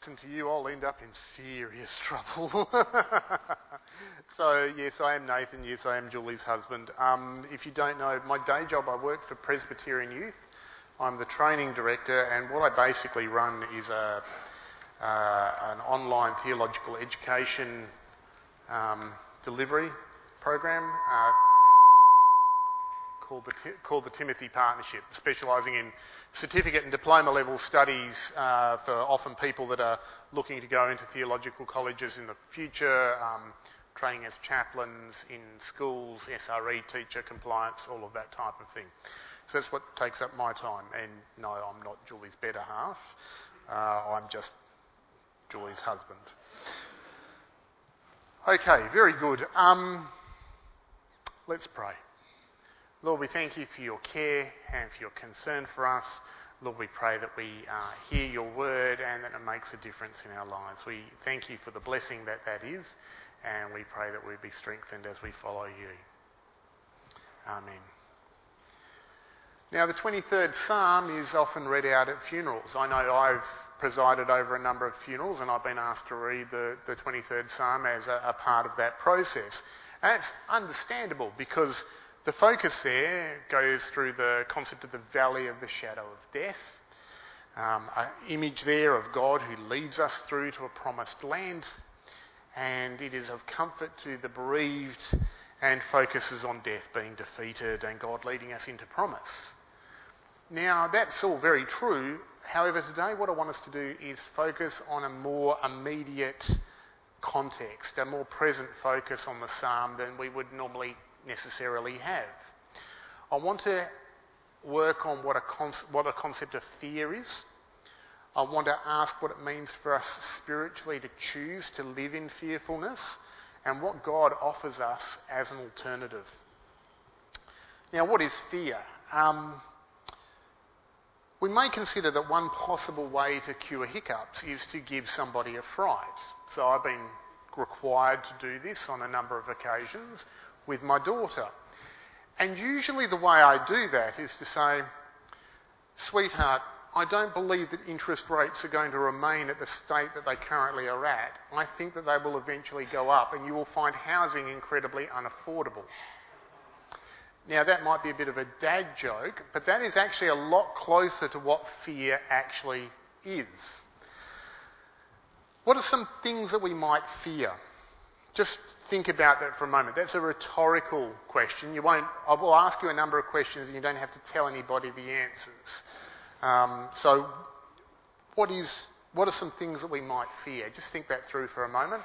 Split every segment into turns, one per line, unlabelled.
To you, I'll end up in serious trouble. So, yes, I am Nathan. Yes, I am Julie's husband. If you don't know, my day job, I work for Presbyterian Youth. I'm the training director, and what I basically run is an online theological education delivery program called the Timothy Partnership, specialising in certificate and diploma level studies for often people that are looking to go into theological colleges in the future, training as chaplains in schools, SRE, teacher compliance, all of that type of thing. So that's what takes up my time. And no, I'm not Julie's better half. I'm just Julie's husband. Okay, very good. Let's pray. Lord, we thank you for your care and for your concern for us. Lord, we pray that we hear your word and that it makes a difference in our lives. We thank you for the blessing that is, and we pray that we be strengthened as we follow you. Amen. Now, the 23rd Psalm is often read out at funerals. I know I've presided over a number of funerals, and I've been asked to read the 23rd Psalm as a part of that process. And it's understandable because the focus there goes through the concept of the valley of the shadow of death, an image there of God who leads us through to a promised land, and it is of comfort to the bereaved and focuses on death being defeated and God leading us into promise. Now, that's all very true. However, today what I want us to do is focus on a more immediate context, a more present focus on the psalm than we would normally necessarily have. I want to work on what a concept of fear is. I want to ask what it means for us spiritually to choose to live in fearfulness and what God offers us as an alternative. Now, what is fear? We may consider that one possible way to cure hiccups is to give somebody a fright. So I've been required to do this on a number of occasions with my daughter. And usually the way I do that is to say, sweetheart, I don't believe that interest rates are going to remain at the state that they currently are at. I think that they will eventually go up and you will find housing incredibly unaffordable. Now that might be a bit of a dad joke, but that is actually a lot closer to what fear actually is. What are some things that we might fear? Just think about that for a moment. That's a rhetorical question. I will ask you a number of questions and you don't have to tell anybody the answers. So what are some things that we might fear? Just think that through for a moment.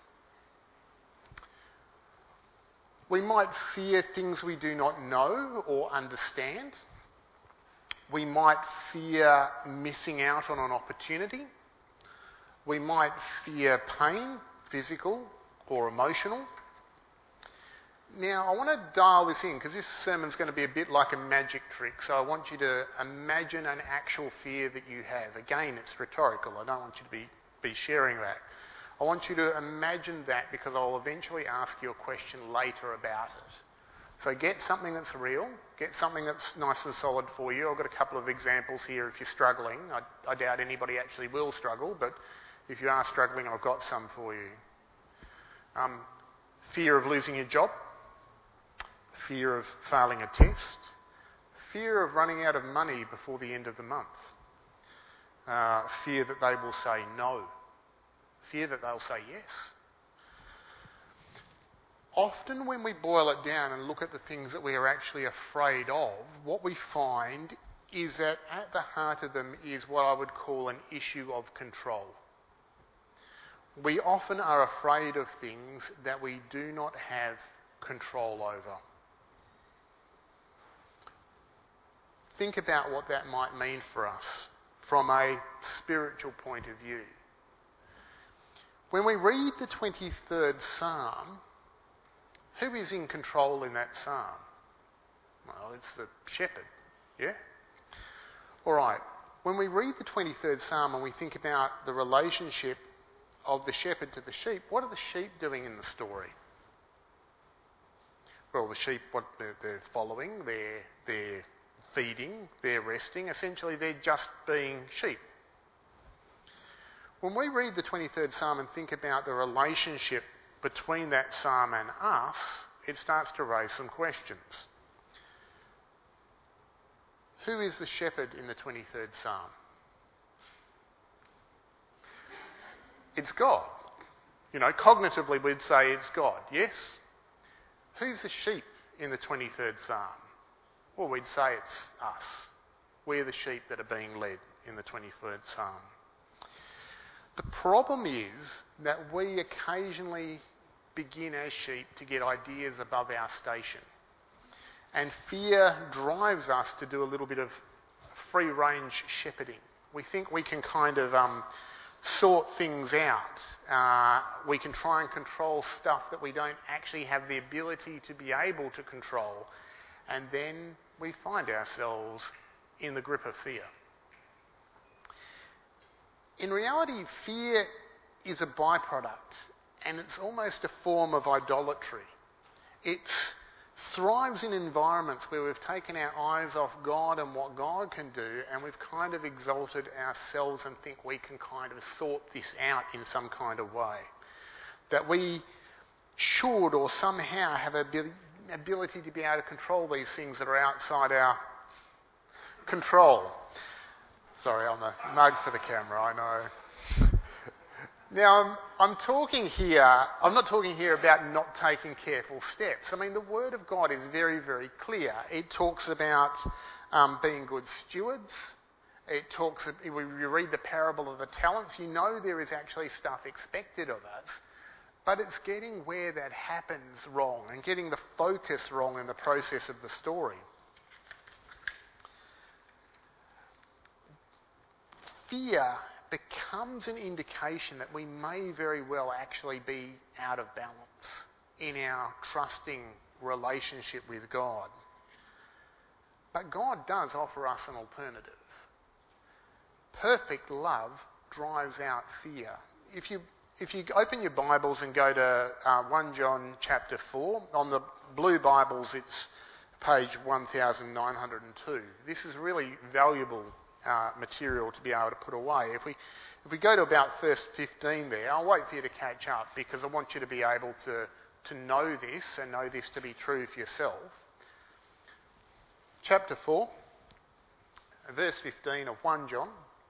We might fear things we do not know or understand. We might fear missing out on an opportunity. We might fear pain, physical or emotional. Now, I want to dial this in because this sermon's going to be a bit like a magic trick. So I want you to imagine an actual fear that you have. Again, it's rhetorical. I don't want you to be sharing that. I want you to imagine that because I'll eventually ask you a question later about it. So get something that's real, get something that's nice and solid for you. I've got a couple of examples here if you're struggling. I doubt anybody actually will struggle, but if you are struggling, I've got some for you. Fear of losing your job, fear of failing a test, fear of running out of money before the end of the month, fear that they will say no, fear that they'll say yes. Often when we boil it down and look at the things that we are actually afraid of, what we find is that at the heart of them is what I would call an issue of control. We often are afraid of things that we do not have control over. Think about what that might mean for us from a spiritual point of view. When we read the 23rd Psalm, who is in control in that psalm? Well, it's the shepherd, yeah? All right, when we read the 23rd Psalm and we think about the relationship of the shepherd to the sheep, what are the sheep doing in the story? Well, the sheep, what they're following, they're feeding, they're resting. Essentially, they're just being sheep. When we read the 23rd Psalm and think about the relationship between that psalm and us, it starts to raise some questions. Who is the shepherd in the 23rd Psalm? It's God. Cognitively we'd say it's God, yes? Who's the sheep in the 23rd Psalm? Well, we'd say it's us. We're the sheep that are being led in the 23rd Psalm. The problem is that we occasionally begin as sheep to get ideas above our station. And fear drives us to do a little bit of free-range shepherding. We think we can kind of sort things out. We can try and control stuff that we don't actually have the ability to be able to control. And then we find ourselves in the grip of fear. In reality, fear is a byproduct, and it's almost a form of idolatry. It thrives in environments where we've taken our eyes off God and what God can do, and we've kind of exalted ourselves and think we can kind of sort this out in some kind of way. That we should or somehow have an ability to be able to control these things that are outside our control. Sorry, I'm a mug for the camera, I know. Now, I'm not talking here about not taking careful steps. I mean, the Word of God is very, very clear. It talks about being good stewards. We read the parable of the talents. You know there is actually stuff expected of us, but it's getting where that happens wrong and getting the focus wrong in the process of the story. Fear becomes an indication that we may very well actually be out of balance in our trusting relationship with God. But God does offer us an alternative. Perfect love drives out fear. If you open your Bibles and go to 1 John chapter 4, on the blue Bibles it's page 1902. This is really valuable material to be able to put away. If we go to about verse 15 there, I'll wait for you to catch up because I want you to be able to know this and know this to be true for yourself. Chapter 4, verse 15 of 1 John.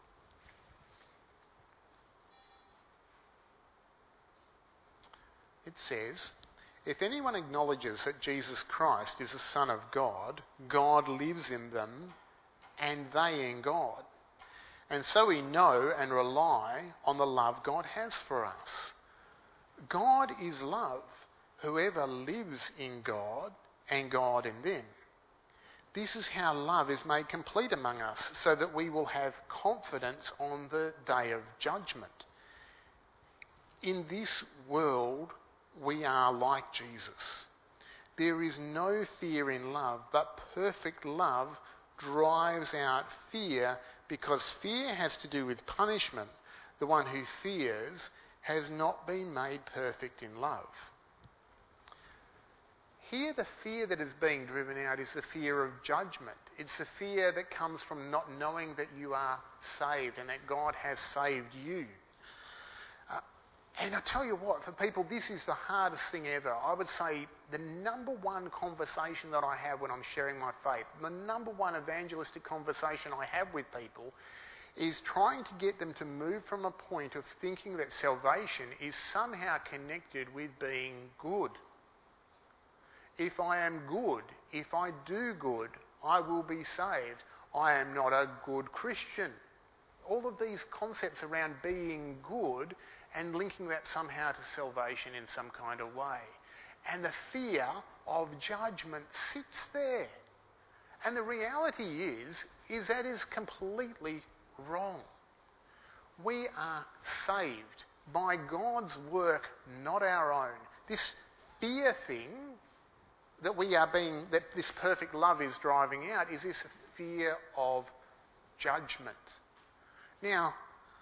It says, "If anyone acknowledges that Jesus Christ is the Son of God, God lives in them and they in God. And so we know and rely on the love God has for us. God is love. Whoever lives in God and God in them. This is how love is made complete among us, so that we will have confidence on the day of judgment. In this world, we are like Jesus. There is no fear in love, but perfect love drives out fear, because fear has to do with punishment. The one who fears has not been made perfect in love." Here the fear that is being driven out is the fear of judgment. It's the fear that comes from not knowing that you are saved and that God has saved you. And I tell you what, for people, this is the hardest thing ever. I would say the number one conversation that I have when I'm sharing my faith, the number one evangelistic conversation I have with people is trying to get them to move from a point of thinking that salvation is somehow connected with being good. If I am good, if I do good, I will be saved. I am not a good Christian. All of these concepts around being good and linking that somehow to salvation in some kind of way. And the fear of judgment sits there. And the reality is that is completely wrong. We are saved by God's work, not our own. This fear thing that that this perfect love is driving out is this fear of judgment. Now,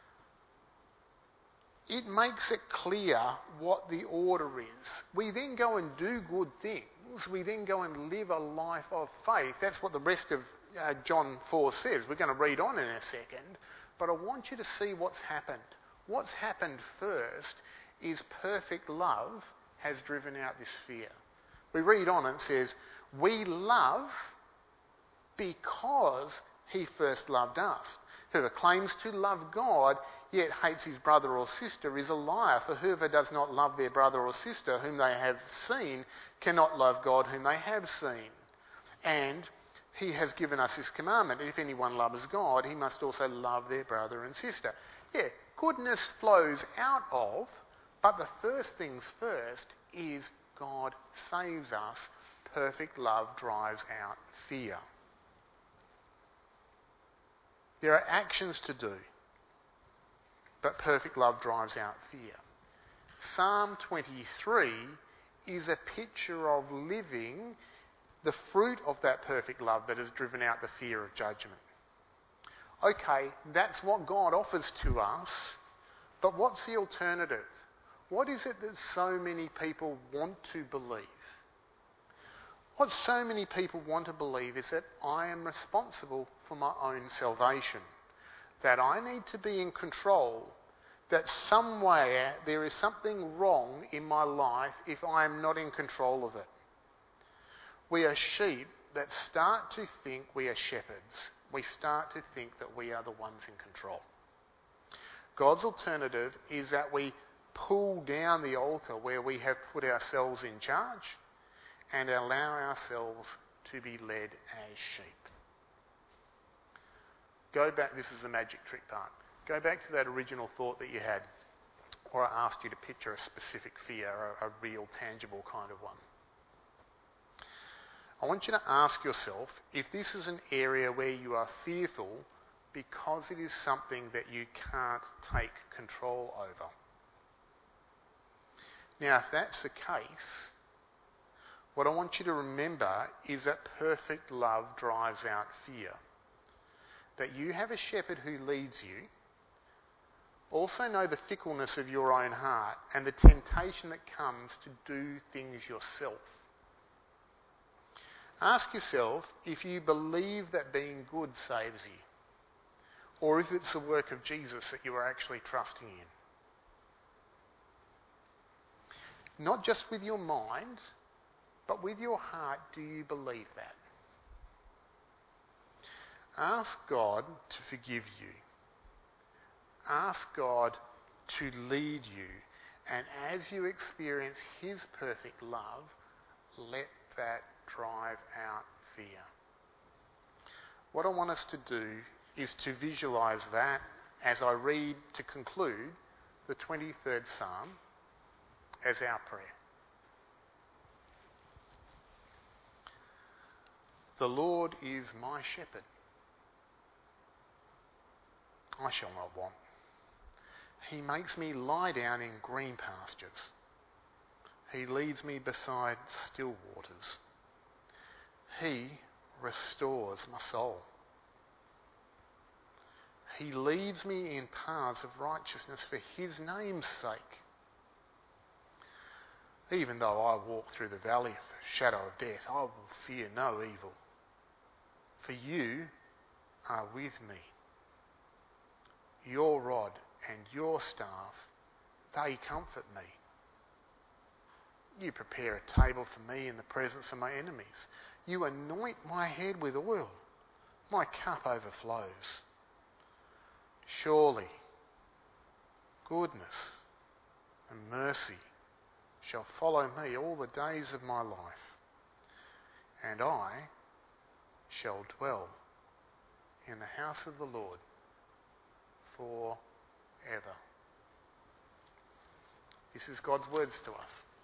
it makes it clear what the order is. We then go and do good things. We then go and live a life of faith. That's what the rest of John 4 says. We're going to read on in a second. But I want you to see what's happened. what's happened first is perfect love has driven out this fear. We read on and it says, we love because he first loved us. Whoever claims to love God yet hates his brother or sister is a liar, for whoever does not love their brother or sister whom they have seen cannot love God whom they have seen. And he has given us this commandment: if anyone loves God, he must also love their brother and sister. Yeah, goodness flows out of, but the first things first is God saves us. Perfect love drives out fear. There are actions to do, but perfect love drives out fear. Psalm 23 is a picture of living the fruit of that perfect love that has driven out the fear of judgment. Okay, that's what God offers to us, but what's the alternative? What is it that so many people want to believe? What so many people want to believe is that I am responsible for my own salvation, that I need to be in control, that somewhere there is something wrong in my life if I am not in control of it. We are sheep that start to think we are shepherds. We start to think that we are the ones in control. God's alternative is that we pull down the altar where we have put ourselves in charge and allow ourselves to be led as sheep. Go back, this is the magic trick part. Go back to that original thought that you had, or I asked you to picture a specific fear, a real, tangible kind of one. I want you to ask yourself if this is an area where you are fearful because it is something that you can't take control over. Now, if that's the case, what I want you to remember is that perfect love drives out fear. That you have a shepherd who leads you. Also know the fickleness of your own heart and the temptation that comes to do things yourself. Ask yourself if you believe that being good saves you, or if it's the work of Jesus that you are actually trusting in. Not just with your mind, but with your heart, do you believe that? Ask God to forgive you. Ask God to lead you. And as you experience his perfect love, let that drive out fear. What I want us to do is to visualise that as I read to conclude the 23rd Psalm as our prayer. The Lord is my shepherd. I shall not want. He makes me lie down in green pastures. He leads me beside still waters. He restores my soul. He leads me in paths of righteousness for his name's sake. Even though I walk through the valley of the shadow of death, I will fear no evil. For you are with me. Your rod and your staff, they comfort me. You prepare a table for me in the presence of my enemies. You anoint my head with oil. My cup overflows. Surely, goodness and mercy shall follow me all the days of my life, and I shall dwell in the house of the Lord forever. This is God's words to us.